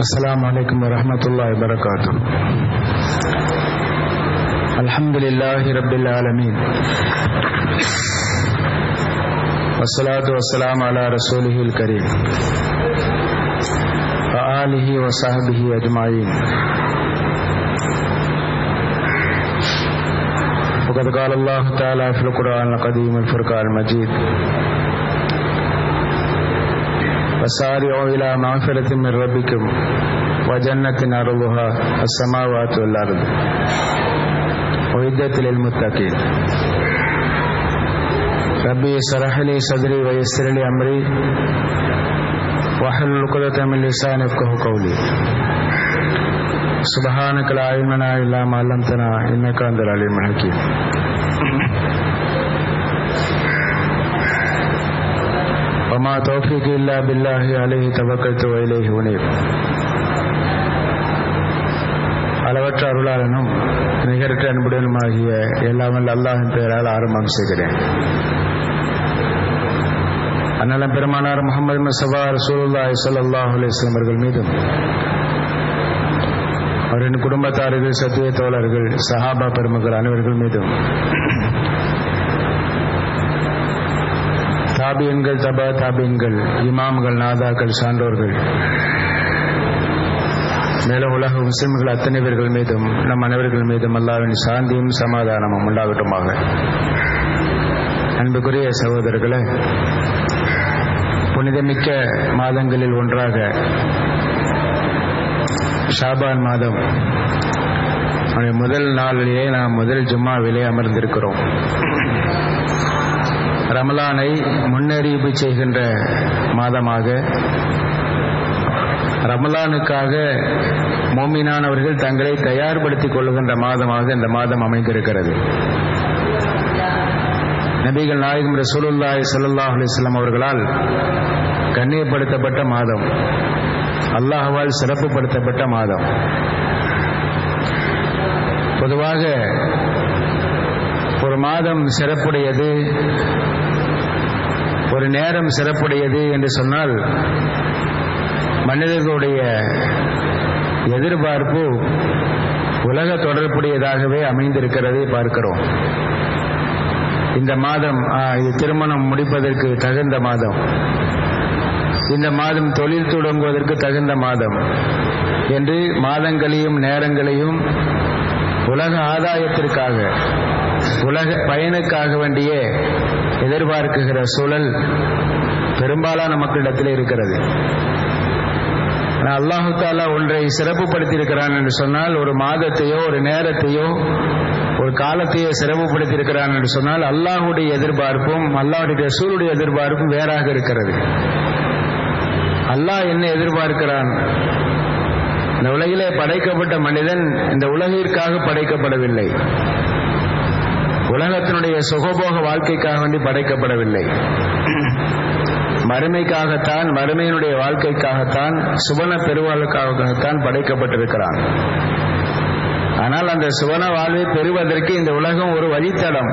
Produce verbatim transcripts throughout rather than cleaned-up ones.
السلام عليكم ورحمة الله وبركاته. الحمد لله رب العالمين والصلاة والسلام على رسوله الكريم وآله وصحبه أجمعين. وقد قال الله تعالى في القرآن القديم الفرقان المجيد: وسارعوا إلى مغفرة من ربكم وجنة عرضها السماوات والأرض أعدت للمتقين. ربي اشرح لي صدري ويسر لي أمري واحلل عقدة من لساني يفقهوا قولي. سبحانك لا علم لنا إلا ما علمتنا إنك أنت العليم الحكيم. وما توفيق إلا بالله عليه توكلت وإليه أنيب. அளவற்ற அருளாளனும் நிகரற்ற அன்புடனுமாகிய எல்லாம் வல்ல அல்லாஹ்வின் பெயரால் ஆரம்பம் செய்கிறேன். அண்ணலம் பெருமானார் முஹம்மது முஸ்தபா ரசூலுல்லாஹி ஸல்லல்லாஹு அலைஹி வஸல்லம் அவர்கள் மீதும் அவரின் குடும்பத்தார்கள், சத்திய தோழர்கள், சஹாபா பெருமக்கள் அனைவர்கள் மீதும், தாபியன்கள், தபா தாபியன்கள், இமாம்கள், நாதாக்கள், சான்றோர்கள், மேலும் உலக முஸ்லிம்கள் அத்தனை பேர்கள் மீதும் நம் அனைவர்கள் மீதும் அல்லாஹ்வின் சாந்தியும் சமாதானமும் உண்டாகட்டுமாக. அன்புக்குரிய சகோதரர்களே, புனிதமிக்க மாதங்களில் ஒன்றாக ஷாபான் மாதம் முதல் நாளிலே நாம் முதல் ஜும்மாவிலே அமர்ந்திருக்கிறோம். ரமலானை முன்னறிவிப்பு செய்கின்ற மாதமாக, ரமலானுக்காக மோமினானவர்கள் தங்களை தயார்படுத்திக் கொள்ளுகின்ற மாதமாக இந்த மாதம் அமைந்திருக்கிறது. நபிகள் நாயகம் ரசூலுல்லாஹி ஸல்லல்லாஹு அலைஹி வஸல்லம் அவர்களால் கண்ணியப்படுத்தப்பட்ட மாதம், அல்லாஹ்வால் சிறப்புப்படுத்தப்பட்ட மாதம். பொதுவாக ஒரு மாதம் சிறப்புடையது, ஒரு நேரம் சிறப்புடையது என்று சொன்னால் மனிதர்களுடைய எதிர்பார்ப்பு உலக தொடர்புடையதாகவே அமைந்திருக்கிறதை பார்க்கிறோம். இந்த மாதம் இது திருமணம் முடிப்பதற்கு தகுந்த மாதம், இந்த மாதம் தொழில் தொடங்குவதற்கு தகுந்த மாதம் என்று மாதங்களையும் நேரங்களையும் உலக ஆதாயத்திற்காக, உலக பயனுக்காக வேண்டிய எதிர்பார்க்குகிற சூழல் பெரும்பாலான மக்களிடத்தில் இருக்கிறது. அல்லாஹு தாலா ஒன்றை சிறப்புப்படுத்தியிருக்கிறான் என்று சொன்னால், ஒரு மாதத்தையோ ஒரு நேரத்தையோ ஒரு காலத்தையோ சிறப்புப்படுத்தியிருக்கிறான் என்று சொன்னால், அல்லாஹுடைய எதிர்பார்ப்பும் அல்லாஹுடைய ரசூலுடைய எதிர்பார்ப்பும் வேறாக இருக்கிறது. அல்லாஹ் என்ன எதிர்பார்க்கிறான்? இந்த உலகிலே படைக்கப்பட்ட மனிதன் இந்த உலகிற்காக படைக்கப்படவில்லை, உலகத்தினுடைய சுகபோக வாழ்க்கைக்காக வேண்டி படைக்கப்படவில்லை, மறுமைக்காகத்தான், மறுமையினுடைய வாழ்க்கைக்காகத்தான், சுவன பெருவாழ்வுக்காகத்தான் படைக்கப்பட்டிருக்கிறான். ஆனால் அந்த சுவன வாழ்வை பெறுவதற்கு இந்த உலகம் ஒரு வழித்தடம்,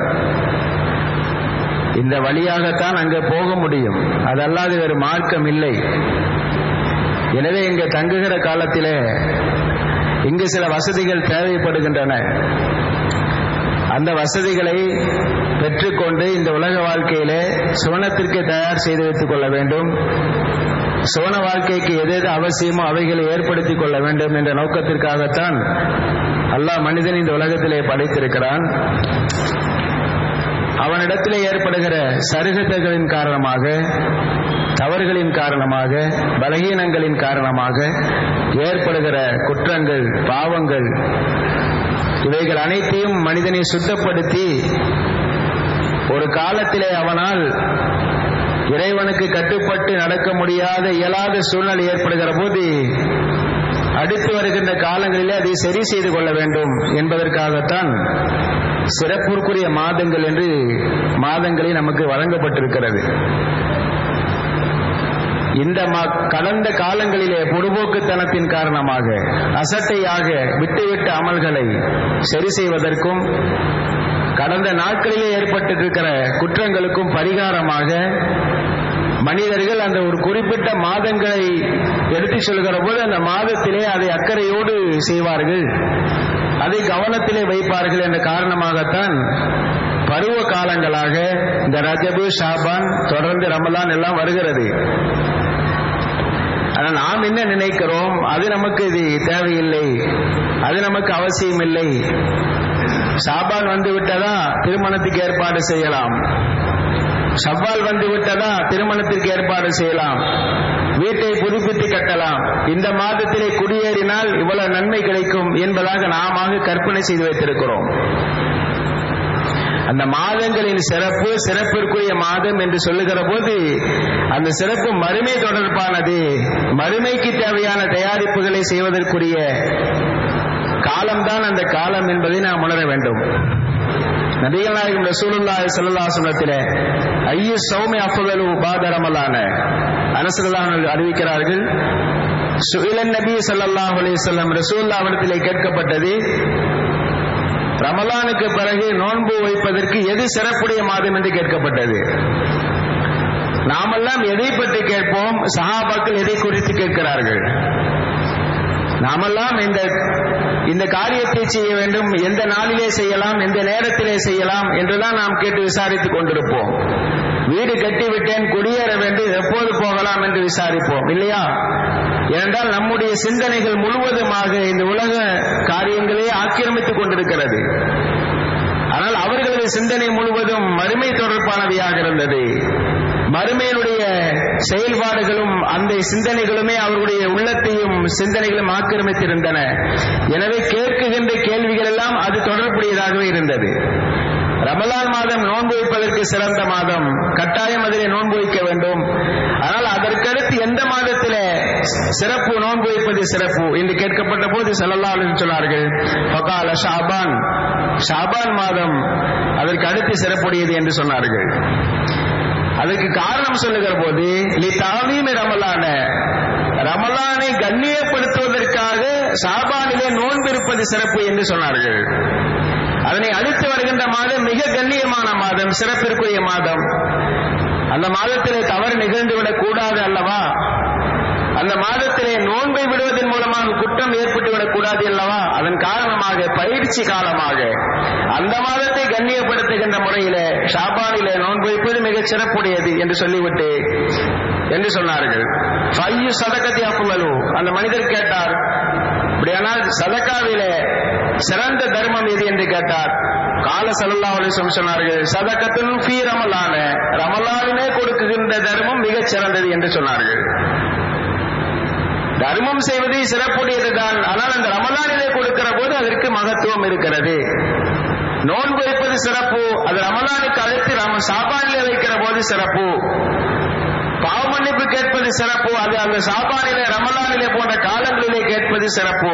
இந்த வழியாகத்தான் அங்கே போக முடியும், அதல்லாது வேறு மார்க்கம் இல்லை. எனவே இங்கே தங்குகிற காலத்திலே இங்கு சில வசதிகள் தேவைப்படுகின்றன. அந்த வசதிகளை பெற்றுக்கொண்டு இந்த உலக வாழ்க்கையிலே சுவனத்திற்கு தயார் செய்து வைத்துக் கொள்ள வேண்டும். சுவன வாழ்க்கைக்கு எது எது அவசியமோ அவைகளை ஏற்படுத்திக் கொள்ள வேண்டும் என்ற நோக்கத்திற்காகத்தான் அல்லாஹ் மனிதன் இந்த உலகத்திலே படைத்திருக்கிறான். அவனிடத்திலே ஏற்படுகிற சருகத்தைகளின் காரணமாக, தவறுகளின் காரணமாக, பலகீனங்களின் காரணமாக ஏற்படுகிற குற்றங்கள், பாவங்கள், இவைகள் அனைத்தையும் மனிதனை சுத்தப்படுத்தி ஒரு காலத்திலே அவனால் இறைவனுக்கு கட்டுப்பட்டு நடக்க முடியாத இயலாத சூழ்நிலை ஏற்படுகிற போது அடுத்து வருகின்ற காலங்களிலே அதை சரி செய்து கொள்ள வேண்டும் என்பதற்காகத்தான் சிறப்புக்குரிய மாதங்கள் என்று மாதங்களை நமக்கு வழங்கப்பட்டிருக்கிறது. இந்த கடந்த காலங்களிலே பொடுபோக்குத்தனத்தின் காரணமாக அசட்டையாக விட்டுவிட்ட அமல்களை சரி செய்வதற்கும், கடந்த நாட்களிலே ஏற்பட்டிருக்கிற குற்றங்களுக்கும் பரிகாரமாக மனிதர்கள் அந்த ஒரு குறிப்பிட்ட மாதங்களை எடுத்து சொல்கிற போது அந்த மாதத்திலே அதை அக்கறையோடு செய்வார்கள், அதை கவனத்திலே வைப்பார்கள் என்ற காரணமாகத்தான் பருவ காலங்களாக இந்த ரஜபு, ஷாபான், தொடர்ந்து ரமலான் எல்லாம் வருகிறது. ஆனால் நாம் என்ன நினைக்கிறோம், அது நமக்கு இது தேவையில்லை, அது நமக்கு அவசியம் இல்லை, ஷாபான் வந்து விட்டதா திருமணத்துக்கு ஏற்பாடு செய்யலாம், ஷவ்வால் வந்து விட்டதா திருமணத்திற்கு ஏற்பாடு செய்யலாம், வீட்டை புதுப்பித்து கட்டலாம், இந்த மாதத்திலே குடியேறினால் இவ்வளவு நன்மை கிடைக்கும் என்பதாக நாம கற்பனை செய்து வைத்திருக்கிறோம். அந்த மாதங்களின் சிறப்பு, சிறப்பிற்குரிய மாதம் என்று சொல்லுகிற போது அந்த சிறப்பு மறுமை தொடர்பானது, மறுமைக்கு தேவையான தயாரிப்புகளை செய்வதற்குரிய காலம்தான் அந்த காலம் என்பதை நாம் உணர வேண்டும். நபிகள் நாயகம் ரசூலுல்லாஹி ஸல்லல்லாஹு அலைஹி வஸல்லத்திலே ஐயு ஸௌமி அஃதலு பாத ரமலான அனஸ் ரலியல்லாஹு அன்ஹு அறிவிக்கிறார்கள். சுஇலன் நபி ஸல்லல்லாஹு அலைஹி வஸல்லம், ரசூலுல்லாஹ்விடத்திலே கேட்கப்பட்டது, ரமலானுக்கு பிறகு நோன்பு வைப்பதற்கு எது சிறப்புடைய மாதம் என்று கேட்கப்பட்டது. நாமெல்லாம் எதை பற்றி கேட்போம், சஹாபாக்கள் எதை குறித்து கேட்கிறார்கள்? நாமெல்லாம் இந்த இந்த காரியத்தை செய்ய வேண்டும், எந்த நாளிலே செய்யலாம், எந்த நேரத்திலே செய்யலாம் என்றுதான் நாம் கேட்டு விசாரித்துக் கொண்டிருப்போம். வீடு கட்டிவிட்டேன், குடியேற வேண்டும், எப்போது போகலாம் என்று விசாரிப்போம் இல்லையா? ஏனென்றால் நம்முடைய சிந்தனைகள் முழுவதுமாக இந்த உலக காரியங்களே ஆக்கிரமித்துக் கொண்டிருக்கிறது. ஆனால் அவர்களது சிந்தனை முழுவதும் மறுமை தொடர்பானவையாக இருந்தது. மறுமையினுடைய செயல்பாடுகளும் அந்த சிந்தனைகளுமே அவர்களுடைய உள்ளத்தையும் சிந்தனைகளும் ஆக்கிரமித்திருந்தன. எனவே கேட்குகின்ற கேள்விகள் எல்லாம் அது தொடர்புடையதாகவே இருந்தது. ரமலான் மாதம் நோன்பு வைப்பதற்கு சிறந்த மாதம், கட்டாயம் அதிலே நோன்பு வைக்க வேண்டும். ஆனால் அதற்கடுத்து எந்த மாதத்திலே சிறப்பு, நோன்பு வைப்பது சிறப்பு என்று கேட்கப்பட்ட போது ஸல்லல்லாஹு அலைஹி வஸல்லம் சொன்னார்கள், ஃபகால ஷாபான், ஷாபான் மாதம் அதற்கு அடுத்து சிறப்புடையது என்று சொன்னார்கள். அதற்கு காரணம் சொல்லுகிற போது லி தஅலீமி ரமலான, ரமலானை கண்ணியப்படுத்துவதற்காக ஷாபானிலே நோன்பு இருப்பது சிறப்பு என்று சொன்னார்கள். அதனை அடுத்து வருகின்ற மாதம் மிக கண்ணியமான மாதம், சிறப்பிற்குரிய மாதம். அந்த மாதத்திலே தவறு நிகழ்ந்துவிடக் கூடாது அல்லவா? அந்த மாதத்திலே நோன்பை விடுவதன் மூலமாக குற்றம் ஏற்பட்டுவிடக் கூடாது அல்லவா? அதன் காரணமாக பயிற்சி காலமாக அந்த மாதத்தை கண்ணியப்படுத்துகின்ற முறையிலே ஷாபானிலே நோன்பு வைப்பது மிகச் சிறப்புடையது என்று சொல்லிவிட்டு என்று சொன்னார்கள். ஃபையு சதகத்தி அஃலலு, அந்த மனிதர் கேட்டார், அப்படியானால் சதகாவிலே சிறந்த தர்மம் எது என்று கேட்டார். கால ஸல்லல்லாஹு அலைஹி வஸல்லம் சொன்னார்கள், சதகத்துன் ஃபீ ரமலான, ரமலானிலே கொடுக்குகின்ற தர்மம் மிகச் சிறந்தது என்று சொன்னார்கள். தர்மம் செய்வது சிறப்புடையதுதான், ஆனால் அந்த ரமலானிலே கொடுக்கிற போது அதற்கு மகத்துவம் இருக்கிறது. நோன்பு வைப்பது சிறப்பு, அது ரமலானுக்கு அடுத்து நம்ம ஷாபானிலே வைக்கிற போது சிறப்பு. பாவ மன்னிப்பு கேட்பது சிறப்பு, அது அந்த ஷாபானிலே, ரமலானிலே போன்ற காலங்களிலே கேட்பது சிறப்பு.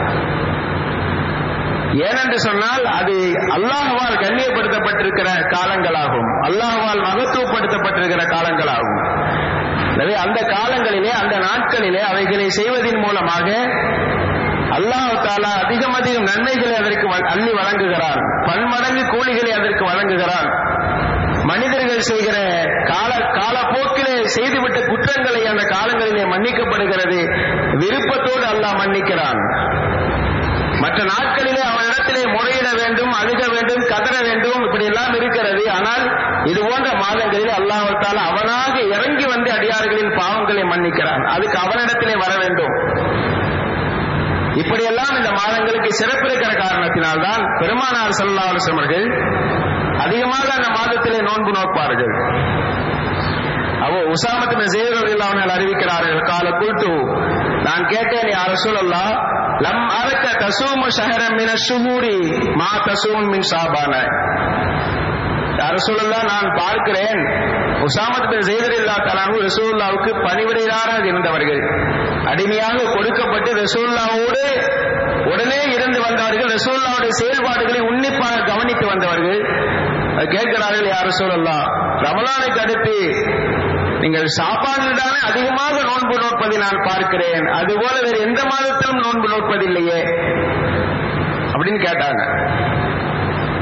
ஏனென்று சொன்னால் அது அல்லாஹ்வால் கண்ணியப்படுத்தப்பட்டிருக்கிற காலங்களாகும், அல்லாஹ்வால் மகத்துவப்படுத்தப்பட்டிருக்கிற காலங்களாகும். எனவே அந்த காலங்களிலே, அந்த நாட்களிலே அவைகளை செய்வதன் மூலமாக அல்லாஹ் தஆலா அதிகம் அதிகம் நன்மைகளை அதற்கு அள்ளி வழங்குகிறான், பன்மடங்கு கூலிகளை அதற்கு வழங்குகிறான். மனிதர்கள் செய்கிற கால காலப்போக்கிலே செய்துவிட்ட குற்றங்களை அந்த காலங்களிலே மன்னிக்கப்படுகிறது, விருப்பத்தோடு அல்லாஹ் மன்னிக்கிறான். மற்ற நாட்களிலே அவனிடத்திலே முறையிட வேண்டும், அழுக வேண்டும், கதற வேண்டும், இப்படி எல்லாம் இருக்கிறது. ஆனால் இது போன்ற மாதங்களில் அல்லாஹ் தஆலா அவனாக இறங்கி வந்து அடியார்களின் பாவங்களை மன்னிக்கிறான். அதுக்கு அவனிடத்திலே வர வேண்டும். இப்படியெல்லாம் இந்த மாதங்களுக்கு சிறப்பு இருக்கிற காரணத்தினால்தான் பெருமானார் ஸல்லல்லாஹு அலைஹி வஸல்லம் அவர்கள் அதிகமாக அந்த மாதத்திலே நோன்பு நோப்பார்கள். அவோ உஸாமத் பின் ஸைத் ரலியல்லாஹு அன்ஹு அறிவிக்கிறார்கள், கால குல்து, நான் கேட்டேன், யா ரசூலல்லாஹ், லம் அரக தஸூமு ஷஹரன் மின ஷுஹூரி மா தஸூம் மின் ஷாபான. யா ரசூலல்லாஹ், நான் பார்க்கிறேன், உஸாமத் பின் ஸைத் ரலியல்லாஹு தஆலா அன்ஹு ரசூலுல்லாஹ்வுக்கு பணிவிடையாளராக இருந்தவர்கள், அடிமையாக கொடுக்கப்பட்டு ரசூலுல்லாஹ்வோடு உடனே இருந்து வந்தவர்கள், ரசூலுல்லாஹ்வுடைய செயல்பாடுகளை உன்னிப்பாக கவனித்து வந்தவர்கள். கேட்கிறார்கள், யா ரசூலல்லாஹ், ரமலானுக்கு அடுத்து நீங்கள் ஷாபானில் தானே அதிகமாக நோன்பு நோட்பதை நான் பார்க்கிறேன், அதுபோல வேறு எந்த மாதத்திலும் நோன்பு நோட்பதில்லையே அப்படின்னு கேட்டாங்க.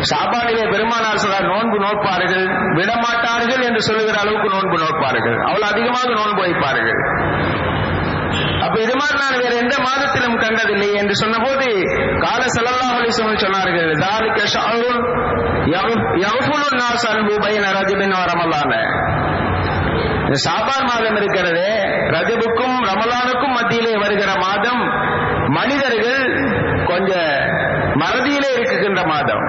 ஷாபானிலே பெருமானார் சொல்றார், நோன்பு நோட்பார்கள், விடமாட்டார்கள் என்று சொல்லுகிற அளவுக்கு நோன்பு நோட்பார்கள், அவ்வளவு அதிகமாக நோன்பு வைப்பார்கள். அப்ப இது மாதிரி நான் வேற எந்த மாதத்திலும் கண்டதில்லை என்று சொன்னபோது கால ஸல்லல்லாஹு அலைஹி வஸல்லம் சொன்னார்கள், ذَلِكَ شَهْرٌ يَغْفُلُ النَّاسُ عَنْهُ بَيْنَ رَجَبٍ وَرَمَضَانَ. ஷாபான் மாதம் இருக்கிறதே, ரஜபுக்கும் ரமலானுக்கும் மத்தியிலே வருகிற மாதம், மனிதர்கள் கொஞ்ச மறதியிலே இருக்குகின்ற மாதம்.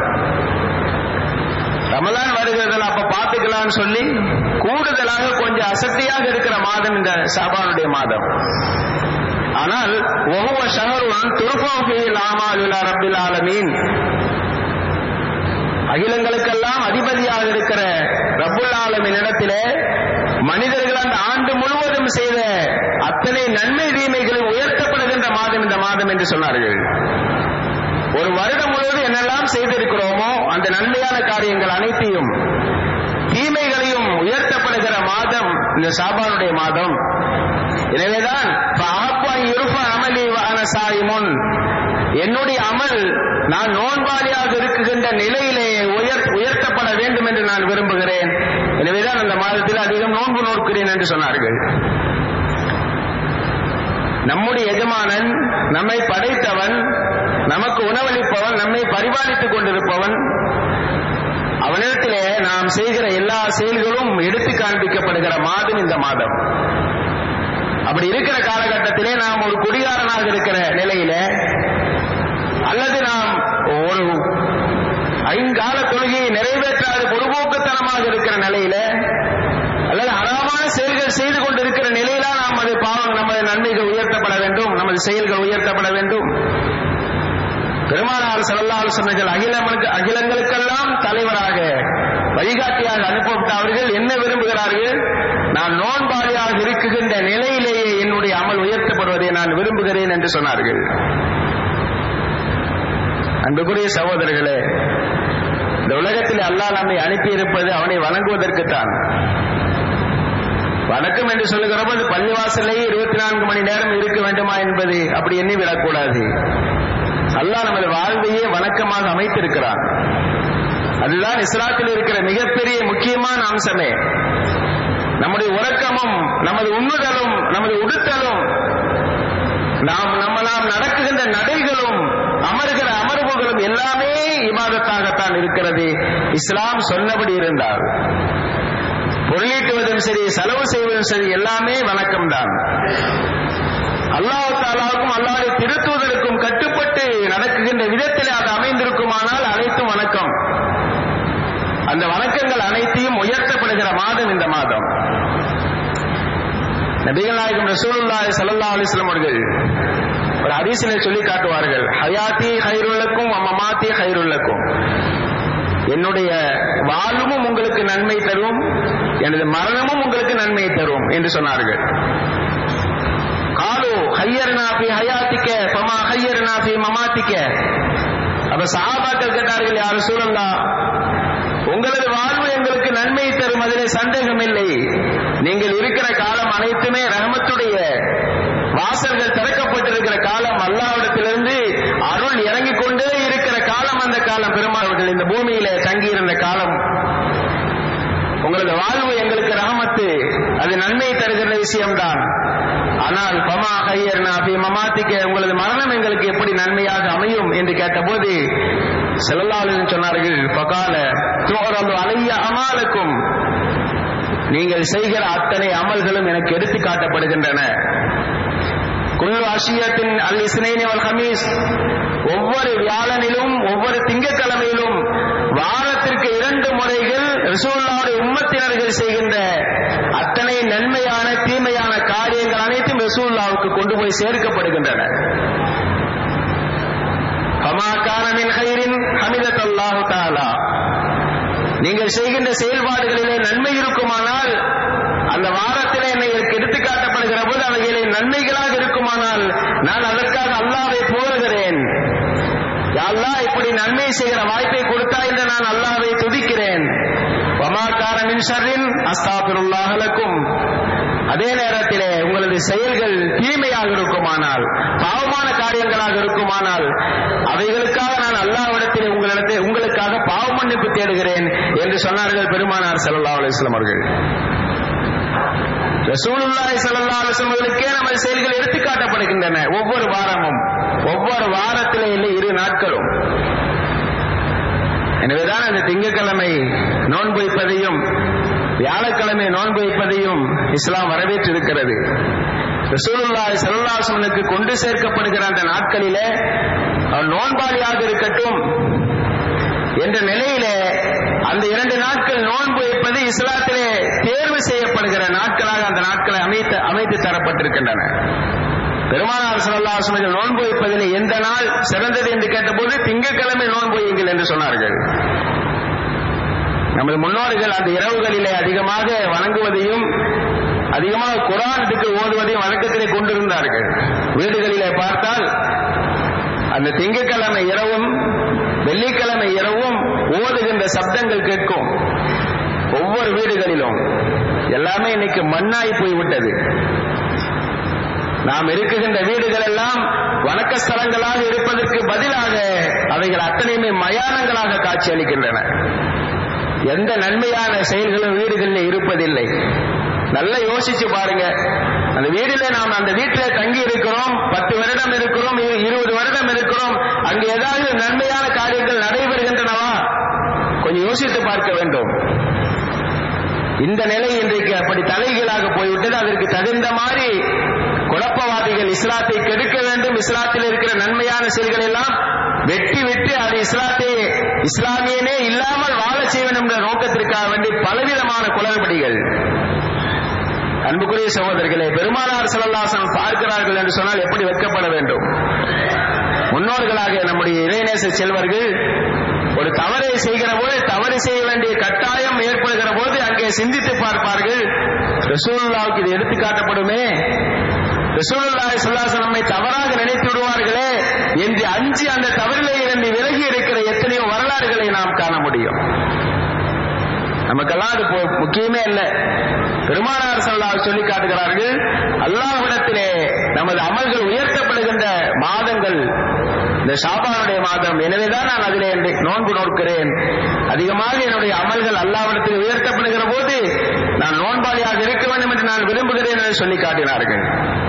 ரமலான் வருகிறதில் அப்ப பார்த்துக்கலாம்னு சொல்லி கூடுதலாக கொஞ்சம் அசக்தியாக இருக்கிற மாதம் இந்த ஷாபானுடைய மாதம். ஆனால் وَهُوَ شَهْرٌ تُرْفَعُ فِيهِ الْأَعْمَالُ إِلَى رَبِّ الْعَالَمِينَ. அகிலங்களுக்கெல்லாம் அதிபதியாக இருக்கிற ரப்புல் ஆலமீன் இடத்திலே மனிதர்கள் அந்த ஆண்டு முழுவதும் செய்த அத்தனை நன்மை தீமைகளும் உயர்த்தப்படுகின்ற மாதம் இந்த மாதம் என்று சொன்னார்கள். ஒரு வருடம் முழுவதும் என்னெல்லாம் செய்திருக்கிறோமோ அந்த நன்மையான காரியங்கள் அனைத்தையும் தீமைகளையும் உயர்த்தப்படுகிற மாதம் இந்த ஷாபானுடைய மாதம். எனவேதான் என்னுடைய அமல் நான் நோன்பாளியாக இருக்குகின்ற நிலையிலே உயர் உயர்த்தப்பட வேண்டும் என்று நான் விரும்புகிறேன். எனவேதான் அந்த மாதத்தில் அதிகம் நோன்பு நோக்கிறேன் என்று சொன்னார்கள். நம்முடைய எஜமானன், நம்மை படைத்தவன், நமக்கு உணவளிப்பவன், நம்மை பரிபாலித்துக் கொண்டிருப்பவன், அவனிடத்திலே நாம் செய்கிற எல்லா செயல்களும் எடுத்து காண்பிக்கப்படுகிற மாதம் இந்த மாதம். அப்படி இருக்கிற காலகட்டத்திலே நாம் ஒரு குடிகாரனாக இருக்கிற நிலையில, அல்லது நாம் ஒரு ஐங்கால தொழுகையை நிறைவேற்றாத பொதுபோக்குத்தனமாக இருக்கிற நிலையில, அல்லது அறமான செயல்கள் செய்து கொண்டிருக்கிற நிலையில நாம் அது பாவம் நமது நன்மைகள் உயர்த்தப்பட வேண்டும், நமது செயல்கள் உயர்த்தப்பட வேண்டும். பெருமானார் ஸல்லல்லாஹு அலைஹி வஸல்லம் அகிலங்களுக்கு அகிலங்களுக்கெல்லாம் தலைவராக வழிகாட்டியாக அனுப்பப்பட்ட அவர்கள் என்ன விரும்புகிறார்கள்? நான் நோன்பாளியாக இருக்குகின்ற நிலையிலேயே என்னுடைய அமல் உயர்த்தப்படுவதை நான் விரும்புகிறேன் என்று சொன்னார்கள். அன்புக்குரிய சகோதரர்களே, இந்த உலகத்தில் அல்லாஹ் நம்மை அனுப்பியிருப்பது அவனை வணங்குவதற்குத்தான். வணக்கம் என்று சொல்லுகிற போது பள்ளிவாசலையே இருபத்தி நான்கு மணி நேரம் இருக்க வேண்டுமா என்பது அப்படி எண்ணி விடக்கூடாது. அல்லாஹ் நமது வாழ்வையே வணக்கமாக அமைத்திருக்கிறான். அதுதான் இஸ்லாத்தில் இருக்கிற மிகப்பெரிய முக்கியமான அம்சமே. நம்முடைய உறக்கமும், நமது உண்ணுதலும், நமது உடுத்தலும், நாம் நம்ம நாம் நடக்குகின்ற நடைகளும், அமர்கிற அமர்வுகளும் எல்லாமே இபாதத்தாகத்தான் இருக்கிறது. இஸ்லாம் சொன்னபடி இருந்தால் பொருளீட்டுவதும் சரி, செலவு செய்வதும் சரி, எல்லாமே வணக்கம்தான். அல்லாஹ் தஆலாவுக்கும் அல்லாஹ்வுடைய திருத்தூதருக்கும் கட்டுப்பட்டு நடக்குகின்ற விதத்தில் அது அமைந்திருக்குமானால் அனைத்தும் வணக்கம். அந்த வணக்கங்கள் அனைத்தையும் உயர்த்தப்படுகிற மாதம் இந்த மாதம். நபிகள் நாயகம் ரசூலுல்லாஹி ஸல்லல்லாஹு அலைஹி வஸல்லம் அவர்கள் ஒரு ஹதீஸிலே சொல்லி காட்டுவார்கள், ஹயாத்தி ஹைருல்லக்கும் வ மமாத்தி ஹைருல்லக்கும். என்னுடைய வாழ்வும் உங்களுக்கு நன்மை தரும், எனது மரணமும் உங்களுக்கு நன்மை தரும் என்று சொன்னார்கள். காலு ஹய்யர்னா ஃபி ஹயாத்திக ஃபமா ஹய்யர்னா ஃபி மமாத்திக. அப்ப சஹாபாக்கள் கேட்டார்கள், யா ரசூலல்லாஹ், உங்களது வாழ்வு எங்களுக்கு நன்மை தரும், அதிலே சந்தேகம் இல்லை. நீங்கள் இருக்கிற காலம் அனைத்துமே ரஹமத்துடைய வாசல்கள் திறக்கப்பட்டிருக்கிற காலம், அல்லாஹ்விடத்திலிருந்து அருள் இறங்கிக் கொண்டே இருக்கிற காலம் அந்த காலம். பெருமாள் இந்த பூமியிலே தங்கியிருந்த காலம். உங்களது வாழ்வு எங்களுக்கு ரஹமத்து, அது நன்மை தருகிற விஷயம்தான். ஆனால் பமா ஹய்யர்னா ஃபி மமாத்திக, உங்களது மரணம் எங்களுக்கு எப்படி நன்மையாக அமையும் என்று கேட்டபோது ஸல்லல்லாஹு அலைஹி வஸல்லம் சொன்னார்கள், ஃபகால துஅரது அலைய அமாலக்கும், நீங்கள் செய்கிற அத்தனை அமல்களும் எனக்கு எடுத்து காட்டப்படுகின்றன. குல்லு அஷியத்தின் அல் இஸ்னைனி வல் ஹமீஸ், ஒவ்வொரு வியாழனிலும் ஒவ்வொரு திங்கட்கிழமையிலும் வாரத்திற்கு இரண்டு முறைகள் ரசூலுல்லாஹ்வுடைய உம்மத்தினர்கள் செய்கின்ற அத்தனை நன்மையான தீமையான காரியங்கள் அனைத்தும் ரசூலுல்லாஹ்வுக்கு கொண்டு போய் சேர்க்கப்படுகின்றன. ஃபமா கான மின் கைரின் ஹமிதல்லாஹு தஆலா, நீங்கள் செய்கின்ற செயல்பாடுகளிலே நன்மை இருக்குமானால், அந்த வாரத்திலே என்னை எடுத்து காட்டப்படுகிற போது அவைகளை நன்மைகளாக இருக்குமானால் நான் அதற்காக அல்லாஹ்வை புகழ்கிறேன். யா அல்லாஹ், இப்படி நன்மை செய்கிற வாய்ப்பை கொடுத்தா என்று நான் அல்லாஹ்வை துதிக்கிறேன். வமா கான மின் ஷர்ரின் அஸ்தாஃபிருல்லாஹ் லக்கும். அதே நேரத்திலே உங்களது செயல்கள் தீமையாக இருக்குமானால், பாவமான காரியங்களாக நோன்புடையதாக இருக்குமானால் அவைகளுக்காக நான் அல்லாஹ்விடத்தில் உங்களிடத்தில் உங்களுக்காக பாவ மன்னிப்பு தேடுகிறேன் என்று சொன்னார்கள் பெருமானார் ஸல்லல்லாஹு அலைஹி வஸல்லம் அவர்கள். ரசூலுல்லாஹி ஸல்லல்லாஹு அலைஹி வஸல்லம் அவர்களுக்கே நமது செயல்கள் எடுத்துக்காட்டப்படுகின்றன. ஒவ்வொரு வாரமும் ஒவ்வொரு வாரத்திலே இல்லை இரு நாட்களும். எனவேதான் அந்த திங்கட்கிழமை நோன்பு வைப்பதையும் வியாழக்கிழமை நோன்பு வைப்பதையும் இஸ்லாம் வரவேற்றிருக்கிறது. ரசூலுல்லாஹி ஸல்லல்லாஹு அலைஹி வஸல்லம் கொண்டு சேர்க்கப்படுகிற அந்த நாட்களிலே அவர் நோன்பாளியாக இருக்கட்டும் என்ற நிலையிலே அந்த இரண்டு நாட்கள் நோன்பு வைப்பது இஸ்லாத்திலே தேர்வு செய்யப்படுகிற நாட்களாக அந்த நாட்களை அமைத்து அமைத்து தரப்பட்டிருக்கின்றன. பெருமானார் ஸல்லல்லாஹு அலைஹி வஸல்லம் நோன்பு வைப்பதிலே எந்த நாள் சிறந்தது என்று கேட்டபோது திங்கட்கிழமை நோன்பு வையுங்கள் என்று சொன்னார்கள். நமது முன்னோர்கள் அந்த இரவுகளிலே அதிகமாக வணங்குவதையும் அதிகமாக குர்ஆனுக்கு ஓதுவதையும் வழக்கத்திலே கொண்டிருந்தார்கள். வீடுகளிலே பார்த்தால் அந்த திங்கட்கிழமை இரவும் வெள்ளிக்கிழமை இரவும் ஓதுகின்ற சப்தங்கள் கேட்கும். ஒவ்வொரு வீடுகளிலும் எல்லாமே இன்னைக்கு மண்ணாய் போய்விட்டது. நாம் இருக்குகின்ற வீடுகள் எல்லாம் வணக்க ஸ்தலங்களாக இருப்பதற்கு பதிலாக அவைகள் அத்தனையுமே மயானங்களாக காட்சி அளிக்கின்றன. எந்த நன்மையான செயல்களும் வீடுகளில் இருப்பதில்லை. நல்லா யோசிச்சு பாருங்க. அந்த வீட்டில நாம் அந்த வீட்டில் தங்கி இருக்கிறோம், பத்து வருடம் இருக்கிறோம், இருபது வருடம் இருக்கிறோம், அங்கு ஏதாவது நன்மையான காரியங்கள் நடைபெறுகின்றனவா? கொஞ்சம் யோசித்து பார்க்க வேண்டும். இந்த நிலை இன்றைக்கு அப்படி தலைகீழாக போய்விட்டது. அதற்கு தகுந்த மாதிரி குழப்பவாதிகள் இஸ்லாத்தை கெடுக்க வேண்டும், இஸ்லாத்தில் இருக்கிற நன்மையான செயல்கள் எல்லாம் வெட்டி விட்டு அது இஸ்லாத்தை இஸ்லாமியனே இல்லாமல் வாழ செய்ய வேண்டும் என்ற நோக்கத்திற்காக வேண்டி பலவிதமான குளறுபடிகள். அன்புக்குரிய சகோதரர்களே, பெருமானார் ஸல்லல்லாஹு அலைஹி வஸல்லம் பார்க்கிறார்கள் என்று சொன்னால் எப்படி வெட்கப்பட வேண்டும். முன்னோர்களாக நம்முடைய இறைநேச செல்வர்கள் ஒரு தவறை செய்கிற போது தவறு செய்ய வேண்டிய கட்டாயம் ஏற்படுகிற போது அங்கே சிந்தித்து பார்ப்பார்கள். ரசூலுல்லாஹ்வுக்கு இது எடுத்து காட்டப்படுமே, ரசூலுல்லாஹி ஸல்லல்லாஹு அலைஹி வஸல்லம் நம்மை தவறாக நினைத்து விடுவார்களே என்று அஞ்சி அந்த தவறிலே இருந்து விலகி இருக்கிற எத்தனையோ வரலாறுகளை நாம் காண முடியும். நமக்கெல்லாம் அது முக்கியமே இல்லை. பெருமானார் ஸல்லல்லாஹு அலைஹி வஸல்லம் சொல்லி காட்டுகிறார்கள், அல்லாஹ்விடத்திலே நமது அமல்கள் உயர்த்தப்படுகின்ற மாதங்கள் இந்த ஷாபானுடைய மாதம். எனவேதான் நான் அதிலே நோன்பு நோக்கிறேன். அதிகமாக என்னுடைய அமல்கள் அல்லாஹ்விடத்தில் உயர்த்தப்படுகிற போது நான் நோன்பாளியாக இருக்க வேண்டும் என்று நான் விரும்புகிறேன் என்று சொல்லி காட்டினார்கள்.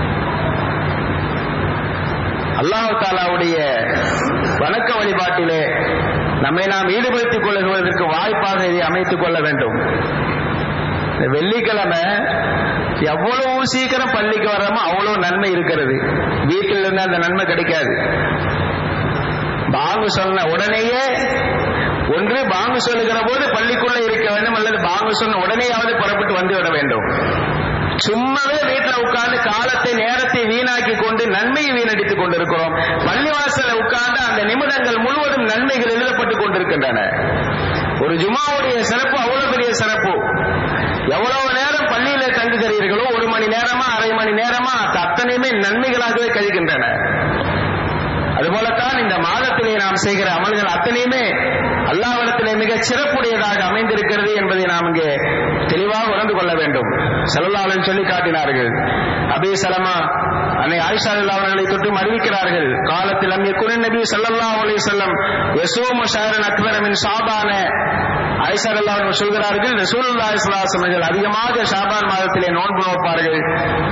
அல்லாஹ் தஆலாவுடைய வணக்க வழிபாட்டிலே நம்மை நாம் ஈடுபடுத்திக் கொள்வதற்கு வாய்ப்பாக இதை அமைத்துக் கொள்ள வேண்டும். வெள்ளிக்கிழமை எவ்வளவு சீக்கிரம் பள்ளிக்கு வர்றோமோ அவ்வளவு நன்மை இருக்கிறது. வீட்டில் இருந்து அந்த நன்மை கிடைக்காது. பாங்கு சொன்ன உடனேயே ஒன்று பாங்கு சொல்லுகிற போது பள்ளிக்குள்ள இருக்க வேண்டும், அல்லது பாங்கு சொன்ன உடனேயாவது புறப்பட்டு வந்து விட வேண்டும். சும்மாவே வீட்டில் உட்கார்ந்து காலத்தை நேரத்தை வீணாக்கி கொண்டு நன்மையை வீணடித்துக் கொண்டிருக்கிறோம். பள்ளிவாசல உட்கார்ந்து அந்த நிமிடங்கள் முழுவதும் நன்மைகள் எழுதப்பட்டுக் கொண்டிருக்கின்றன. ஒரு ஜுமாவுடைய சிறப்பு அவ்வளவு பெரிய சிறப்பு. எவ்வளவு நேரம் பள்ளியில தங்குகிறீர்களோ ஒரு மணி நேரமா அரை மணி நேரமா அத்தனையுமே நன்மைகளாகவே கழிக்கின்றன. அதுபோலத்தான் இந்த மாதத்திலே நாம் செய்கிற அமல்கள் அத்தனையுமே அல்லாஹ்விடத்திலே மிக சிறப்புடையதாக அமைந்திருக்கிறது என்பதை நாம் இங்கே தெளிவாக உணர்ந்து கொள்ள வேண்டும். ஸல்லல்லாஹு அலைஹி சொல்லி காட்டினார்கள். அபீ ஸலமா அன்னை ஆயிஷா ரலியல்லாஹு அவர்களை தொட்டு அறிவிக்கிறார்கள், காலத்தில் அங்கே குன் நபி ஸல்லல்லாஹு அலைஹி வஸல்லம் யஸூமு ஷஹரன் அக்பர மின் ஷாபான. ஆயிஷா ரலியல்லாஹு அவர்கள் சொல்கிறார்கள், ரசூலுல்லாஹி ஸல்லல்லாஹு அலைஹி வஸல்லம் அதிகமாக ஷாபான் மாதத்திலே நோன்பு நோப்பார்கள்.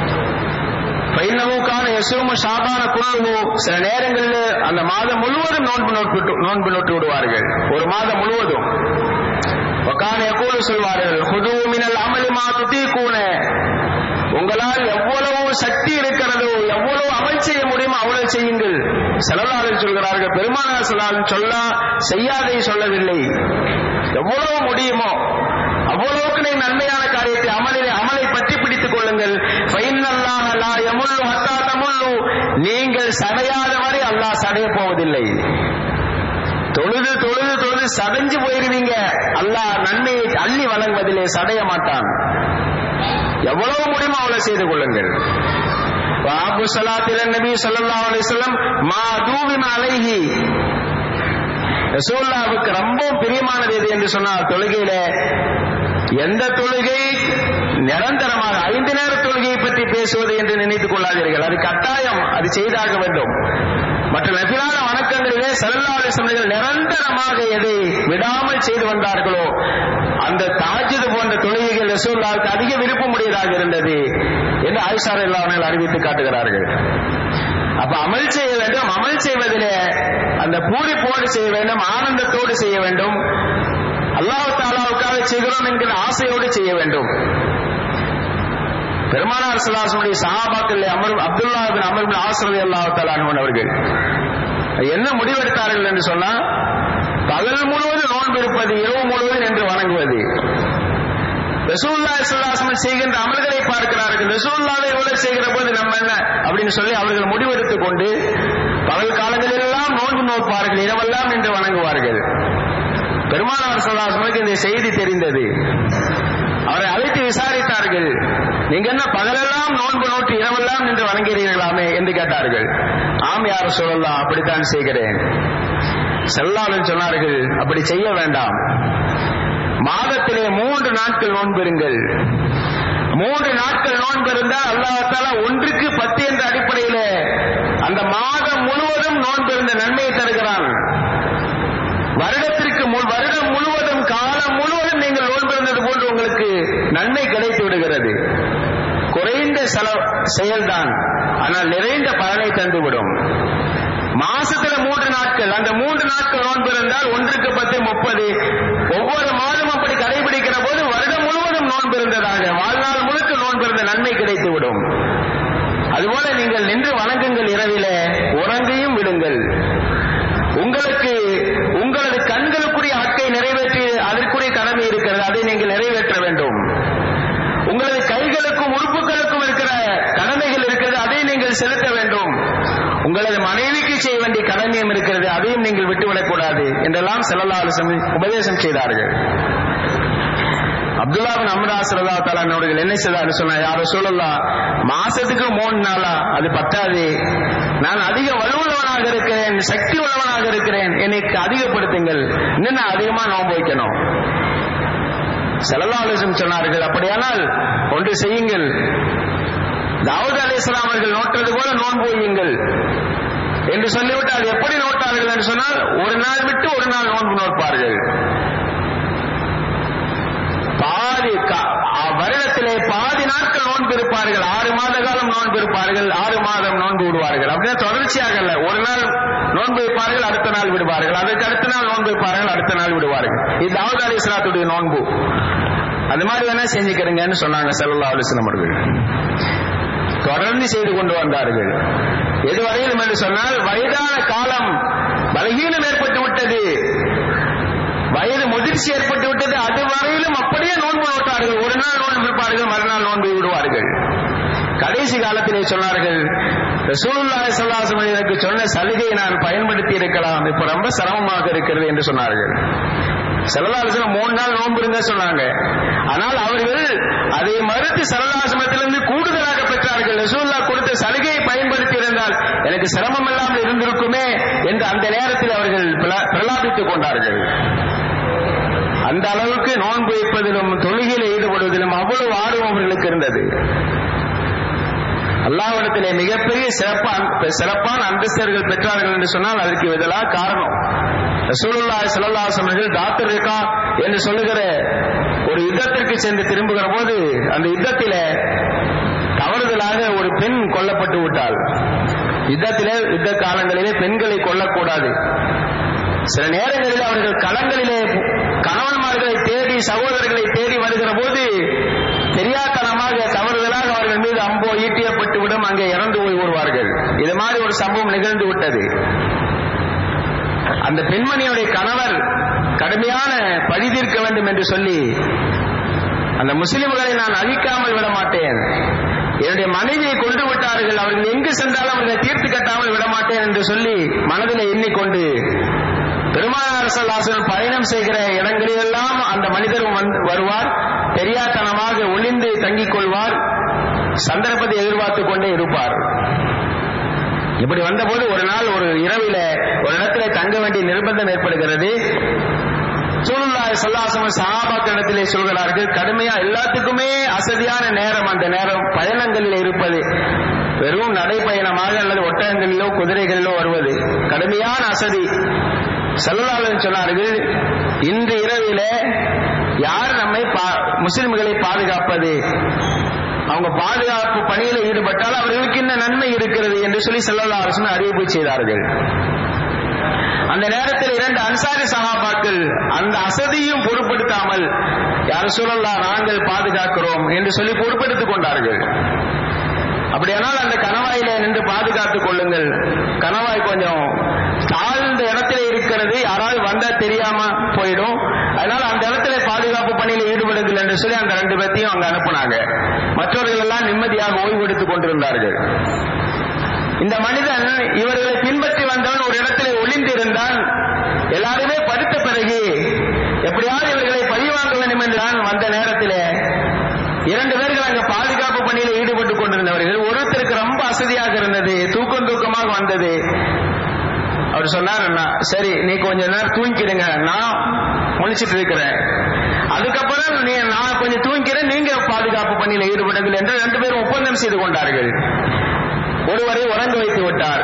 சில நேரங்களில் அந்த மாதம் முழுவதும் நோன்பு நோட்டு நோன்பு நோட்டு விடுவார்கள். ஒரு மாதம் முழுவதும் சொல்வார்கள், உங்களால் எவ்வளவு சக்தி இருக்கிறதோ எவ்வளவு அமல் செய்ய முடியுமோ அவ்வளவு செய்யுங்கள். ஸல்லல்லாஹு அலைஹி சொல்கிறார்கள், பெருமானார் ஸல்லல்லாஹு அலைஹி சொல்ல செய்யாதை சொல்லவில்லை. எவ்வளவு முடியுமோ அவ்வளவுக்கு நீ நன்மையான காரியத்தை அமலிலே அமலை பற்றி பிடித்துக் கொள்ளுங்கள். நீங்கள் சடையாத வரை அல்லாஹ் சடைய போவதில்லை. தொழுது தொழுது தொழுது சடைஞ்சு போயிருவீங்க. அல்லாஹ் நன்மையை அள்ளி வழங்குவதிலே சடைய மாட்டான். எவ்வளவு முடியுமோ அவ்வளவு செய்து கொள்ளுங்கள். வாபு ஸலாத்தில நபி ஸல்லல்லாஹு அலைஹி வஸல்லம் மா தூவின அலைஹி. ரசூலுல்லாஹ்வுக்கு ரொம்ப பிரியமானது எது என்று சொன்னால் தொழுகையில எந்த தொழுகை நிரந்தரமாக ஐந்து நேர தொழுகையை பற்றி பேசுவது என்று நினைத்துக் கொள்ளாதீர்கள். அது கட்டாயம், அது செய்தாக வேண்டும். மற்ற நபிலான வணக்கங்களிலே ஸல்லல்லாஹு அலைஹி வஸல்லம் நிரந்தரமாக எதை விடாமல் செய்து வந்தார்களோ அந்த தஹஜ்ஜுத் போன்ற தொழுகைகள் ரசூலுல்லாஹ்வுக்கு அதிக விருப்பமுடையதாக இருந்தது என்று ஆயிஷா ரலியல்லாஹு அன்ஹா அறிவித்து காட்டுகிறார்கள். அப்ப அமல் செய்ய வேண்டும், அமல் செய்வதிலே அந்த பூரிப்போடு செய்ய வேண்டும், ஆனந்தத்தோடு செய்ய வேண்டும், அல்லாஹ் தஆலாவுக்காக செய்கிறோம் என்கிற ஆசையோடு செய்ய வேண்டும். பெருமானார் ஸல்லல்லாஹு அலைஹி வஸல்லம் சஹாபாக்கள் Amr Abdullah ibn Amr ibn Aas ரலியல்லாஹு தஆலா அன்ஹு அவர்கள் என்ன முடிவெடுத்தார்கள் என்று சொன்னால், பகல் முழுவதும் நோன்பு இருப்பது, இரவு முழுவதும் என்று வணங்குவது. ரசூலுல்லாஹி ஸல்லல்லாஹு அலைஹி வஸல்லம் செய்கின்ற அமல்களை பார்க்கிறார்கள். ரசூலுல்லாஹ் இவ்வளவு செய்கிற போது நம்ம என்ன அப்படின்னு சொல்லி அவர்கள் முடிவெடுத்துக் கொண்டு பகல் காலங்களில் எல்லாம் நோன்பு நோப்பார்கள், இரவெல்லாம் என்று வணங்குவார்கள். பெருமானார் ஸல்லல்லாஹு அலைஹி வஸல்லம் இந்த செய்தி தெரிந்தது. அவரை அழைத்து விசாரித்தார்கள், நீங்க என்ன பகலெல்லாம் நோன்பு நோட்டு இரவெல்லாம் என்று வணங்குகிறீர்களாமே என்று கேட்டார்கள். ஆம் யா ரசூலல்லாஹ், அப்படித்தான் செய்கிறேன். ஸல்லல்லாஹு அலைஹி வஸல்லம் சொன்னார்கள், அப்படி செய்ய வேண்டாம், மாதத்திலே மூன்று நாட்கள் நோன்பிருங்கள். மூன்று நாட்கள் நோன்பு இருந்தால் அல்லாஹ் தஆலா ஒன்றுக்கு பத்து என்ற அடிப்படையில் அந்த மாதம் முழுவதும் நோன்பு இருந்த நன்மையை தருகிறான். வருடத்திற்கு வருடம் முழுவதும் காலம் முழுவதும் நீங்கள் நோன்பு இருந்தது போன்று உங்களுக்கு நன்மை கிடைத்து விடுகிறது. குறைந்த செயல்தான், ஆனால் நிறைந்த பலனை தந்துவிடும். மாசத்துல மூன்று நாட்கள், அந்த மூன்று நாட்கள் நோன்பு இருந்தால் ஒன்றுக்கு பத்து முப்பது, ஒவ்வொரு மாதம் அப்படி கடைபிடிக்கிற போது வருடம் முழுவதும் நோன்பு இருந்ததாக வாழ்நாள் முழுக்க நோன்பு இருந்த நன்மை கிடைத்துவிடும். அதுபோல நீங்கள் நின்று வணங்குங்கள், இரவிலே உறங்கையும் விடுங்கள். உங்களுக்கு உங்களது கண்களுக்குரிய ஹக்கை நிறைவேற்றி அதற்குரிய கடமை இருக்கிறது, அதை நீங்கள் நிறைவேற்ற வேண்டும். உங்களது கைகளுக்கும் உறுப்புகளுக்கும் இருக்கிற கடமைகள் இருக்கிறது, அதை நீங்கள் செலுத்த வேண்டும். உங்களது மனைவிக்கு செய்ய வேண்டிய கடமையும் இருக்கிறது, அதையும் நீங்கள் விட்டுவிடக் கூடாது என்றெல்லாம் ஸல்லல்லாஹு அலைஹி வஸல்லம் உபதேசம் செய்தார்கள். அப்துல்லா இப்னு அம்ர் ரலியல்லாஹு தஆலா அவர்கள் என்ன செய்தார் சொன்னா, யா ரசூலல்லாஹ், மாசத்துக்கு மூணு நாளா அது பத்தாது, நான் அதிக வலுவுள்ளவனாக இருக்கிறேன், சக்தி உள்ளவனாக இருக்கிறேன், எனக்கு அதிகப்படுத்துங்கள், இன்னும் நான் அதிகமா நோன்பு வைக்கணும். ஸல்லல்லாஹு அலைஹி வஸல்லம் சொன்னார்கள், அப்படியானால் ஒன்று செய்யுங்கள், தாவூத் அலைஹிஸ்ஸலாம் அவர்கள் நோட்டது போல நோன்பு வையுங்கள் என்று சொல்லிவிட்டு அது எப்படி நோட்டார்கள் என்று சொன்னால், ஒரு நாள் விட்டு ஒரு நாள் நோன்பு நோட்பார்கள். பாதி வருடத்திலே பாதி நாட்கள் நோன்பு இருப்பார்கள், ஆறு மாத காலம் நோன்பு இருப்பார்கள், ஆறு மாதம் நோன்பு விடுவார்கள். அப்படியே தொடர்ச்சியாக அல்ல, ஒரு நாள் நோன்பு வைப்பார்கள், அடுத்த நாள் விடுவார்கள், அதற்கு அடுத்த நாள் நோன்பு வைப்பார்கள், அடுத்த நாள் விடுவார்கள். இது தாவூத் அலைஹிஸ்ஸலாத்துடைய நோன்பு. அது மாதிரி வேணா செஞ்சுக்கிறீங்கன்னு சொன்னாங்க ஸல்லல்லாஹு அலைஹி வஸல்லம் அவர்கள். தொடர்ந்து செய்து கொண்டு வந்தார்கள். எதுவரையிலும் என்று சொன்னால், வயதான காலம் பலகீனம் ஏற்பட்டு விட்டது, வயது முதிர்ச்சி ஏற்பட்டு விட்டது, அது வரையிலும் அப்படியே நோன்பு நோட்டார்கள். ஒரு நாள் நோன்பு இருப்பார்கள், மறுநாள் நோன்பு விடுவார்கள். கடைசி காலத்திலே சொன்னார்கள், ரசூலுல்லாஹி ஸல்லல்லாஹு அலைஹி வஸல்லம் எனக்கு சொன்ன சலுகையை நான் பயன்படுத்தி இருக்கலாம், இப்ப ரொம்ப சிரமமாக இருக்கிறது என்று சொன்னார்கள். ஸல்லல்லாஹு அலைஹி வஸல்லம் மூணு நாள் நோன்பு இருங்க சொன்னாங்க. ஆனால் அவர்கள் அதை மறுத்து ஸல்லல்லாஹு அலைஹி வஸல்லத்திலிருந்து கூடுதலாக பெற்றார்கள். ரசூலுல்லாஹ் கொடுத்த சலுகையை பயன்படுத்தி இருந்தால் எனக்கு சிரமம் இல்லாமல் இருந்திருக்குமே என்று அந்த நேரத்தில் அவர்கள் பிரலாபித்துக் கொண்டார்கள். அந்த அளவுக்கு நோன்பு வைப்பதிலும் தொழுகையில் ஈடுபடுவதிலும் அவ்வளவு ஆர்வம் அவர்களுக்கு இருந்தது. அல்லாஹ்விடத்திலே மிகப்பெரிய சிறப்பான சிறப்பான அந்தஸ்தர்கள் பெற்றார்கள் என்று சொன்னால் அதற்கு இதெல்லாம் காரணம். ரசூலுல்லாஹி ஸல்லல்லாஹு அலைஹி வஸல்லம் டாக்டர் ரிகா என்று சொல்லுகிற ஒரு யுத்தத்திற்கு சென்று திரும்புகிற போது அந்த யுத்தத்திலே தவறுதலாக ஒரு பெண் கொல்லப்பட்டு விட்டாள். யுத்தத்திலே யுத்த காலங்களிலே பெண்களை கொல்லக்கூடாது. சில நேரங்களில் அவர்கள் களங்களிலே கணவன்மார்களை தேடி சகோதரர்களை தேடி வருகிற போது தெரியாதனமாக தவறுதலாக அவர்கள் மீது அம்போ ஈட்டியப்பட்டு விடும், அங்கே இறந்து போய் வருவார்கள். இது மாதிரி ஒரு சம்பவம் நிகழ்ந்து விட்டது. அந்த பெண்மணியுடைய கணவர் கடுமையான பழி தீர்க்க வேண்டும் என்று சொல்லி, அந்த முஸ்லிம்களை நான் அழிக்காமல் விட மாட்டேன், என்னுடைய மனைவியை கொண்டு விட்டார்கள், அவர்கள் எங்கு சென்றாலும் அவர்களை தீர்த்து கட்டாமல் விட மாட்டேன் என்று சொல்லி மனதில் எண்ணிக்கொண்டு பெருமானார் ஸல்லல்லாஹு அலைஹி வஸல்லம் பயணம் செய்கிற இடங்களிலெல்லாம் அந்த மனிதரும் வருவார், தெரியாதனமாக ஒளிந்து தங்கிக் கொள்வார், சந்தர்ப்பத்தை எதிர்பார்த்துக் கொண்டே இருப்பார். இப்படி வந்தபோது ஒரு நாள் ஒரு இரவில ஒரு இடத்துல தங்க வேண்டிய நிர்பந்தம் ஏற்படுகிறது. ரசூலுல்லாஹி ஸல்லல்லாஹு அலைஹி வஸல்லம் சஹாபாக்களிடத்திலே சொல்கிறார்கள், கடுமையா எல்லாத்துக்குமே அசதியான நேரம் அந்த நேரம் பயணங்களில் இருப்பது, வெறும் நடைப்பயணமாக அல்லது ஒட்டகங்களிலோ குதிரைகளிலோ வருவது கடுமையான அசதி. ஸல்லல்லாஹு அலைஹி வஸல்லம் சொன்னார்கள், இன்று இரவிலே யார் நம்மை முஸ்லிம்களை பாதுகாப்பது, அவங்க பாதுகாப்பு பணியில் ஈடுபட்டால் அவர்களுக்கு என்ன நன்மை இருக்கிறது என்று சொல்லி ஸல்லல்லாஹு அலைஹி வஸல்லம் அறிவிப்பு செய்தார்கள். அந்த நேரத்தில் இரண்டு அன்சாரி சஹாபாக்கள் அந்த அசதியும் பொறுப்படுத்தாமல், யா ரசூலல்லாஹ் நாங்கள் பாதுகாக்கிறோம் என்று சொல்லி பொறுப்பெடுத்துக் கொண்டார்கள். அப்படியானால் அந்த கணவாயிலே நின்று பாதுகாத்துக் கொள்ளுங்கள், கணவாய் கொஞ்சம் தாழ்ந்த இடத்துல இருக்கிறது, யாராவது வந்தா தெரியாம போயிடும், அதனால அந்த இடத்துல பாதுகாப்பு பணியில் ஈடுபடுங்கள் என்று சொல்லி அந்த ரெண்டு பேர்த்தையும் அங்க அனுப்புனாங்க. மற்றவர்கள் எல்லாம் நிம்மதியாக ஓய்வெடுத்துக் கொண்டிருந்தார்கள். இந்த மனிதன் இவர்களை பின்பற்றி வந்தவன் ஒரு இடத்திலே ஒளிந்து இருந்தான். எல்லாருமே படுத்த பிறகு எப்படியாவது இவர்களை பழிவாங்க வேண்டும் என்றான். வந்த நேரத்திலே இரண்டு பேர்கள் அங்க பாதுகாப்பு பணியில் ஈடுபட்டுக் கொண்டிருந்தவர்கள். ஒருத்தருக்கு ரொம்ப அசதியாக இருந்தது, தூக்கம் தூக்கமாக வந்தது. அவர் சொன்னார், சரி நீ கொஞ்ச நேரம் தூங்கிடுங்க, நான் முழிச்சிட்டு இருக்கிறேன், அதுக்கப்புறம் நீ நான் கொஞ்சம் தூங்கிறேன், நீங்க பாதுகாப்பு பணியில் ஈடுபடுங்கள் என்று ரெண்டு பேரும் ஒப்பந்தம் செய்து கொண்டார்கள். ஒருவரை உறங்க வைத்து விட்டார்.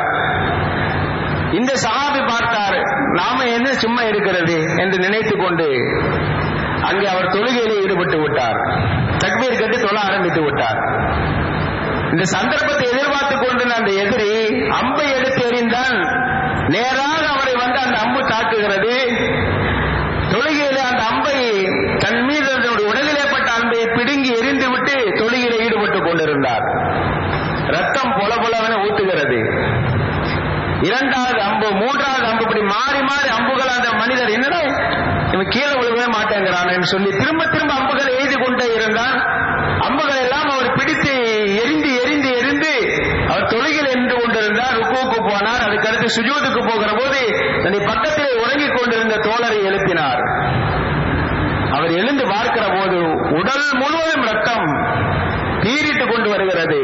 இந்த சஹாபி பார்த்தார், நாம என்ன சும்மா இருக்கிறது என்று நினைத்துக் கொண்டு அங்கே அவர் தொழுகையிலே ஈடுபட்டு விட்டார். தக்பீர் கட்டி தொழ ஆரம்பித்து விட்டார். இந்த சந்தர்ப்பத்தை எதிர்பார்த்துக் கொண்டிருந்த அந்த எதிரி அம்பை எடுத்து எறிந்தான். நேராக அவரை வந்து அந்த அம்பு தாக்குகிறது. தொழுகையிலே அந்த அம்பை தன் மீது அதனுடைய உடலிலே பட்ட அம்பை பிடுங்கி எரிந்து விட்டு தொழுகையிலே ஈடுபட்டுக் கொண்டிருந்தார். ரத்தம் பொல பொலவென ஊத்துகிறது. இரண்டாவது அம்பு, மூன்றாவது அம்பு, இப்படி மாறி மாறி அம்புகள். அந்த மனிதர் என்னடா இவன் கீழே விழுவே மாட்டேங்கிறான் சொல்லி திரும்ப திரும்ப அம்புகளை எய்து கொண்டே இருந்தான். அம்புகள் எல்லாம் அவர் பிடித்து எரிந்து எரிந்து எரிந்து அவர் தொழுகையில் நின்று கொண்டிருந்தார். ருக்குவுக்கு போனார். அதுக்கடுத்து சுஜூதுக்கு போகிற போது தன்னை பக்கத்திலே உறங்கிக் கொண்டிருந்த தோழரை எழுப்பினார். அவர் எழுந்து பார்க்கிற போது உடல் முழுவதும் ரத்தம் பீறிட்டு கொண்டு வருகிறது.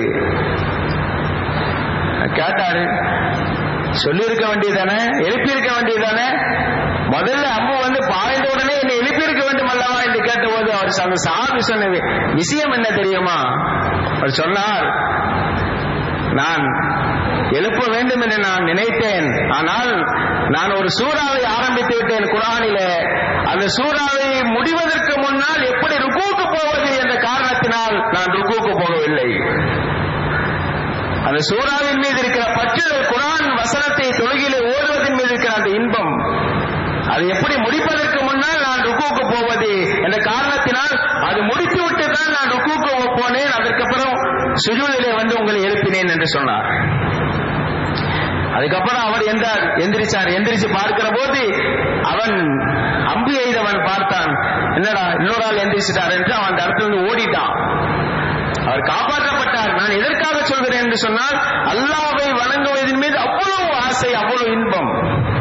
கேட்டாரு, சொல்லி இருக்க வேண்டியதானே, எழுப்பி இருக்க வேண்டியதானே, முதல்ல அம்பு வந்து பாய்ந்த உடனே என்னை எழுப்பி இருக்க வேண்டும் அல்லவா என்று கேட்டபோது அவர் அந்த சாமி சொன்ன விஷயம் என்ன தெரியுமா? அவர் சொன்னார், நான் எழுப்ப வேண்டும் என்று நான் நினைத்தேன், ஆனால் நான் ஒரு சூறாவை ஆரம்பித்து விட்டேன் குர்ஆனிலே. அந்த சூறாவை முடிவதற்கு முன்னால் எப்படி ருக்குவுக்கு போவது என்ற காரணத்தினால் நான் ருக்குவுக்கு போகவில்லை. அந்த சூறாவின் மீது இருக்கிற பற்றுதல், குர்ஆன் வசனத்தை தொழுகையிலே ஓதுவதன் மீது இருக்கிற அந்த இன்பம், அது எப்படி முடிப்பதற்கு முன்னால் நான் ருக்குவுக்கு போவது என்ற காரணத்தினால் அது முடித்துவிட்டு தான் நான் ருக்குவுக்கு போனேன். அதற்கப்புறம் சுஜூதிலே வந்து உங்களை எழுப்பினேன் என்று சொன்னார். அதுக்கப்புறம் அவர் என்றார், எந்திரிச்சார். எந்திரிச்சு பார்க்கிற போது அவன் அம்பு எய்தவன் பார்த்தான், என்னடா இன்னொரு ஆள் எந்திரிச்சிட்டார் என்று அவன் அந்த இடத்துல இருந்து ஓடிட்டான். அவர் காப்பாற்றப்பட்டார். நான் எதற்காக சொல்கிறேன் என்று சொன்னால், அல்லாஹ்வை வணங்குவதன் மீது அவ்வளவு ஆசை, அவ்வளவு இன்பம்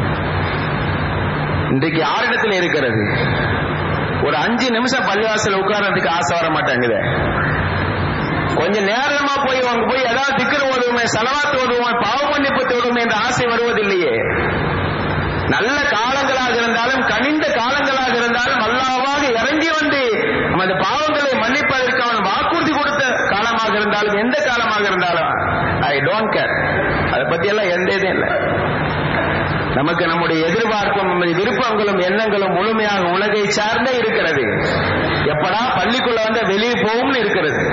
இன்றைக்கு யாரிடத்தில் இருக்கிறது? ஒரு அஞ்சு நிமிஷம் பள்ளிவாசல் உட்கார்றதுக்கு ஆசை வர மாட்டாங்குது. கொஞ்சம் நேரமா போய் அவங்க போய் ஏதாவது திக்ர் ஓதுவோமே, ஸலவாத் ஓதுவோமே, பாவ மன்னிப்பு தேடுவோமே என்ற ஆசை வருவதில்லையே. நல்ல காலங்களாக இருந்தாலும், கனிந்த காலங்களாக இருந்தாலும், அல்லாஹ்வாக இறங்கி வந்து நமது பாவங்களை மன்னிப்பதற்கு அவன் வாக்குறுதி கொடுத்த காலமாக இருந்தாலும், எந்த காலமாக இருந்தாலும் ஐ டோன்ட் கேர், அதை பத்தி எல்லாம் எந்த இதுவும் இல்லை. நமக்கு நம்முடைய எதிர்பார்ப்பும் நம்முடைய விருப்பங்களும் எண்ணங்களும் முழுமையாக உலகை சார்ந்தே இருக்கிறது. எப்படா பள்ளிக்குள்ள வந்து வெளியே போகும்னு இருக்கிறது.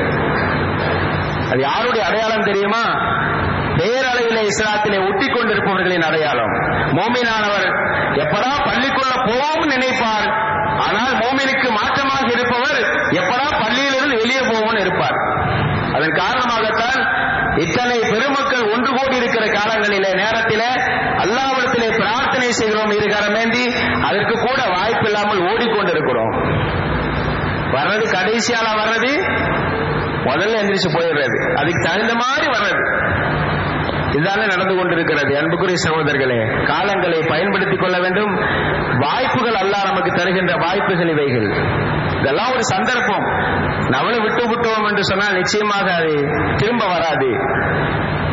அது யாருடைய அடையாளம் தெரியுமா? பேரளவிலே இஸ்லாத்திலே ஒட்டி கொண்டிருப்பவர்களின் அடையாளம். மோமினானவர் எப்படா பள்ளிக்குள்ள போவோம் நினைப்பார், ஆனால் மோமினுக்கு மாற்றமாக இருப்பவர் எப்படா பள்ளியிலிருந்து வெளியே போவோம்னு இருப்பார். அதன் காரணமாகத்தான் இத்தனை பெருமக்கள் ஒன்று கூடி இருக்கிற காலங்களிலே, நேரத்திலே அல்லாஹ்விடத்திலே பிரார்த்தனை செய்கிறோம் இருகரமேந்தி, அதற்கு கூட வாய்ப்பு இல்லாமல் ஓடிக்கொண்டிருக்கிறோம். வர்றது கடைசியால வர்றது, முதல்ல எந்திரிச்சு போயிடுறது, அதுக்கு தகுந்த மாதிரி வர்றது. இதுதானே நடந்து கொண்டிருக்கிறது. அன்புக்குரிய சகோதரர்களே, காலங்களை பயன்படுத்திக் கொள்ள வேண்டும். வாய்ப்புகள் அல்லாஹ் நமக்கு தருகின்ற வாய்ப்புகள் இவைகள். இதெல்லாம் ஒரு சந்தர்ப்பம். நம்மளை விட்டு விட்டோம் என்று சொன்னால் நிச்சயமாக அது திரும்ப வராது.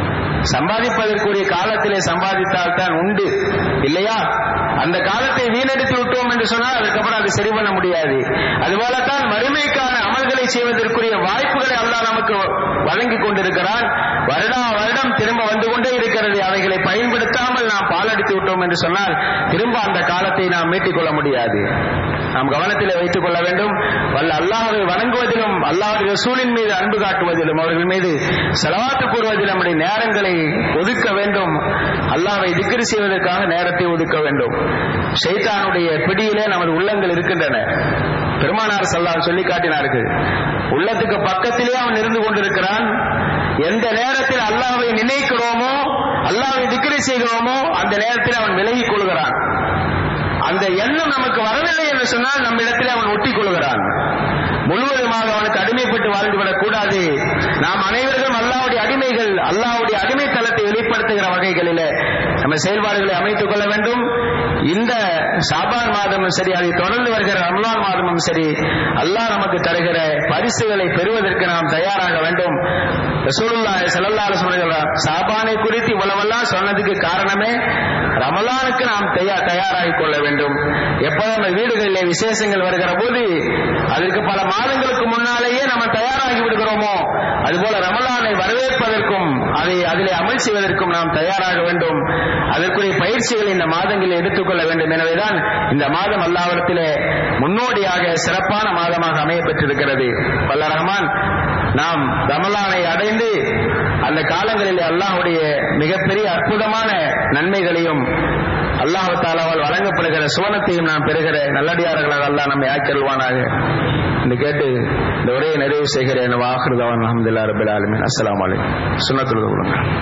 சம்பாதிப்பதற்குரிய காலத்திலே சம்பாதித்தால் தான் உண்டு இல்லையா? அந்த காலத்தை வீணடித்து விட்டோம் என்று சொன்னால் அதுக்கப்புறம் அது சரி பண்ண முடியாது. அதுபோலத்தான் மறுமைக்கான அமல்களை செய்வதற்குரிய வாய்ப்புகளை அல்லாஹ் நமக்கு வழங்கி கொண்டிருக்கிறான். வருடா வருடம் திரும்ப வந்து கொண்டே இருக்கிறது. அவைகளை பயன்படுத்தாமல் நாம் பாலடித்து விட்டோம் என்று சொன்னால் திரும்ப அந்த காலத்தை நாம் மீட்டிக் கொள்ள முடியாது. நாம் கவனத்திலே வைத்துக் கொள்ள வேண்டும். வல்ல அல்லாஹ்வை வணங்குவதிலும் அல்லாஹ்வுடைய ரசூலின் மீது அன்பு காட்டுவதிலும் அவர்கள் மீது ஸலவாத் கூறுவதிலும் நம்முடைய நேரங்களை ஒதுக்க வேண்டும். அல்லாஹ்வை திக்ர் செய்வதற்காக நேரத்தை ஒதுக்க வேண்டும். ஷைத்தானுடைய பிடியிலே நமது உள்ளங்கள் இருக்கின்றன. பெருமானார் ஸல்லல்லாஹு அலைஹி சொல்லி காட்டினார்கள், உள்ளத்துக்கு பக்கத்திலே அவன் இருந்து கொண்டிருக்கிறான். எந்த நேரத்தில் அல்லாஹ்வை நினைக்கிறோமோ அல்லாஹ்வை திக்ர் செய்கிறோமோ அந்த நேரத்தில் அவன் விலகிக் கொள்கிறான். அந்த எண்ணம் நமக்கு வரவில்லை என்று சொன்னால் நம்ம இடத்தில் அவன் ஒட்டிக் கொள்கிறான். முழுவதுமாக அவனுக்கு அடிமைப்பட்டு வாழ்ந்துவிடக் கூடாது. நாம் அனைவரும் அல்லாஹ்வுடைய அடிமைகள். அல்லாஹ்வுடைய அடிமை தளத்தை வெளிப்படுத்துகிற வகைகளிலே நம்ம செயல்பாடுகளை அமைத்துக் கொள்ள வேண்டும். இந்த ஷாபான் மாதமும் சரி, அதை தொடர்ந்து வருகிற ரமலான் மாதமும் சரி, அல்லாஹ் நமக்கு தருகிற பரிசுகளை பெறுவதற்கு நாம் தயாராக வேண்டும். ரசூலுல்லாஹி ஸல்லல்லாஹு அலைஹி வஸல்லம் ஷாபானை குறித்து இவ்வளவெல்லாம் சொன்னதுக்கு காரணமே ரமலானுக்கு நாம் தயாராகிக் கொள்ள வேண்டும். எப்போது நம்ம வீடுகளிலே விசேஷங்கள் வருகிற போது அதற்கு பல மாதங்களுக்கு முன்னாலேயே நம்ம தயாராகி விடுகிறோமோ அதுபோல ரமலானை வரவேற்பதற்கும் அதை அதிலே அமல் செய்வதற்கும் நாம் தயாராக வேண்டும். அதற்குரிய பயிற்சிகளை இந்த மாதங்களில் எடுத்துக்கொள்ள வேண்டும். எனவேதான் இந்த மாதம் அல்லாஹ்விடத்திலே முன்னோடியாக சிறப்பான மாதமாக அமைய பெற்றிருக்கிறது. வல்ல ரஹ்மான் நாம் ரமலானை அடைந்து அந்த காலங்களில் அல்லாஹ்வுடைய மிகப்பெரிய அற்புதமான நன்மைகளையும் அல்லாஹ் தஆலாவால் வழங்கப்படுகிற சுவனத்தையும் நாம் பெறுகிற நல்லடியார்களாக அல்லாஹ் நம்மை ஆக்கிடுவானாக என்று கேட்டு இந்த உரையை நிறைவு செய்கிறேன். வாஹிரு தஅவானா அல்ஹம்துலில்லாஹி ரப்பில் ஆலமீன். அஸ்ஸலாமு அலைக்கும். சுன்னத்துல்